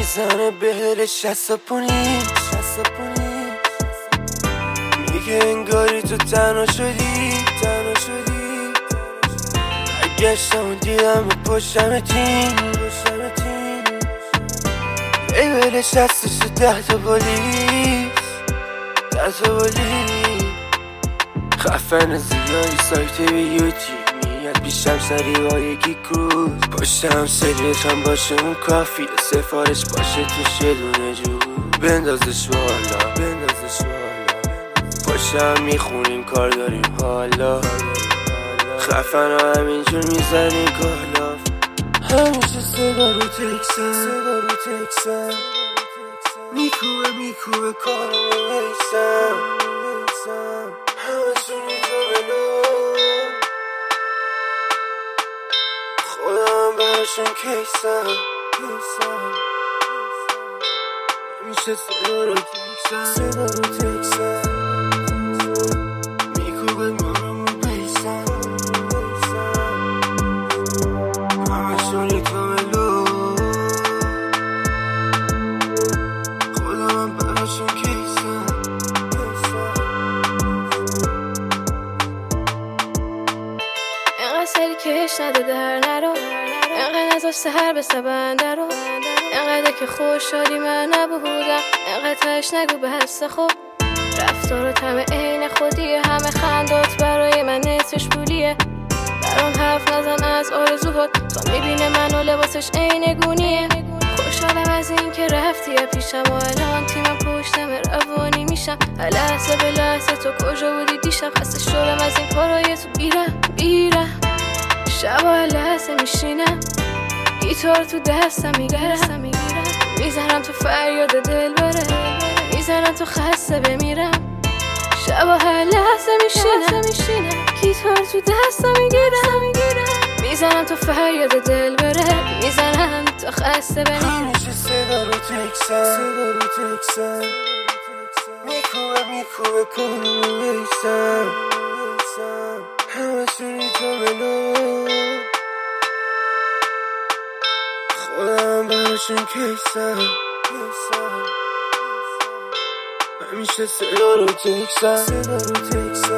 میزنه به دلش شست و پونی میگه انگاری تو تنها شدی برگشتم و دیدم به پشتم تیم لیبلش هستش تو 10 تا پلیس خفن زیادی سایت به یوتیوب میاد پیشم سری با یکی کروز پشتم سریت هم باشه اون کافیه سفارش باشه توش یه دونه جو بندازش بالا پشتم میخونیم کار داریم حالا خفن ها همینجور میزنی گالاف همیشه صدا رو تکسم میکوبه کارو میسم همشونی تو بلو خودم براشون کیسم همیشه صدا رو تکسم میکوبه کارو میسم همشونی تو بلو خودم براشون کیسم اینقدر سری کش نده در نرو اینقدر نذاش سهر به سبنده رو اینقدر که خوش شدی من نبودم اینقدر تش نگو به حس خوب رفتارت همه عین خودیه همه خندات برای من نصفش پولیه برام حرف نزن از آرزوهات تا میبینه منو لباسش عین گونیه خوشحالم از این که رفتی پیشم و الان تیمم پشتم روانی میشم لحظه به لحظه تو کجا بودی دیشب خسته شدم از این کارای تو بیرم شبا لحظه میشینم گیتار تو دستم میگیرم میزنم تو فریاد دل بره میزنم تو خسته بمیرم شبا هر لحظه میشینم گیتار تو دستم میگیرم میزنم تو فریاد دل بره میزنم تو خسته بمیرم همیشه صدا رو تکسم میکوبه کارو میسم همشونی تو بلو خودم براشون کیسم همیشه صدا رو تکسم